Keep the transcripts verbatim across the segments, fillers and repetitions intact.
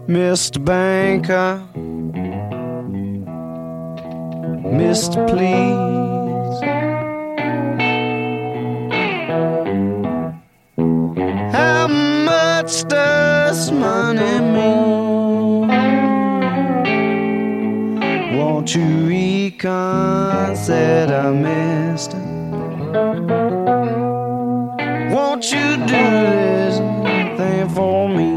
Mister Banker, Mister Please, how much does money mean? Won't you reconsider, mister? Won't you do this thing for me?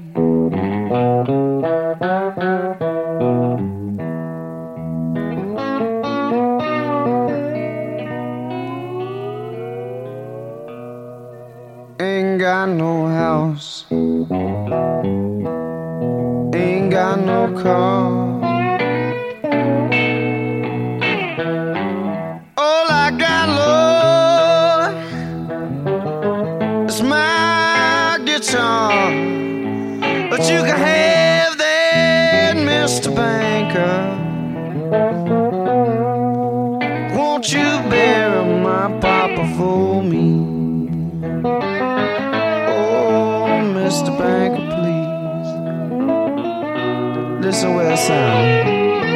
Ain't got no house, ain't got no car. All I got, Lord, is my guitar. But you can have that, Mister Banker. Won't you bury my papa for me? Oh, Mister Banker, please. Listen where it sounds.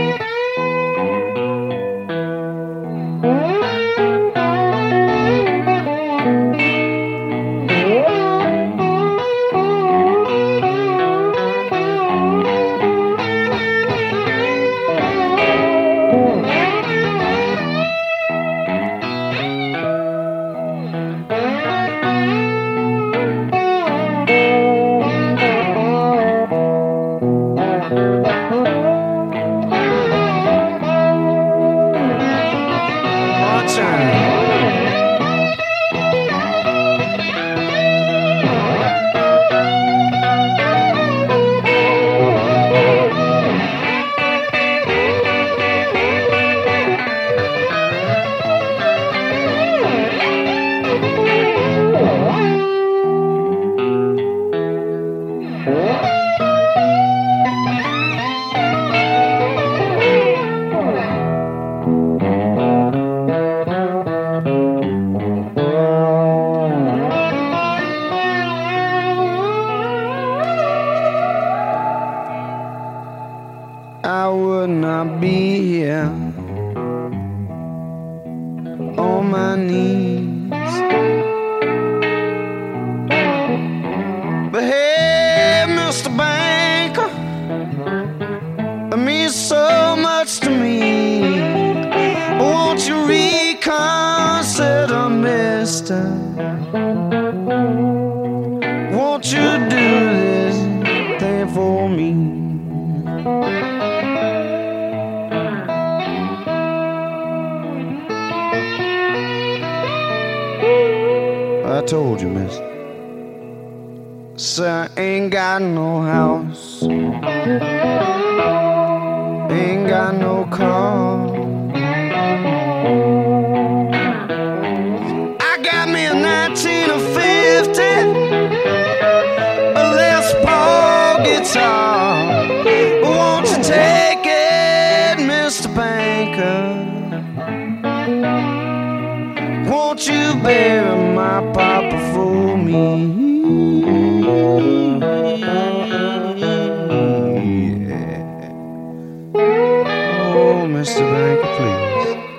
I would not be here on my knees, but hey, Mister Banker, it means so much to me. Won't you reconsider, mister? Won't you do this thing for me? I told you, miss. Sir, ain't got no house, ain't got no car. I got me a nineteen fifty, a Les Paul guitar. Won't you take it, Mister Banker? Won't you bury my papa for me? Yeah. Oh, Mister Banker, please.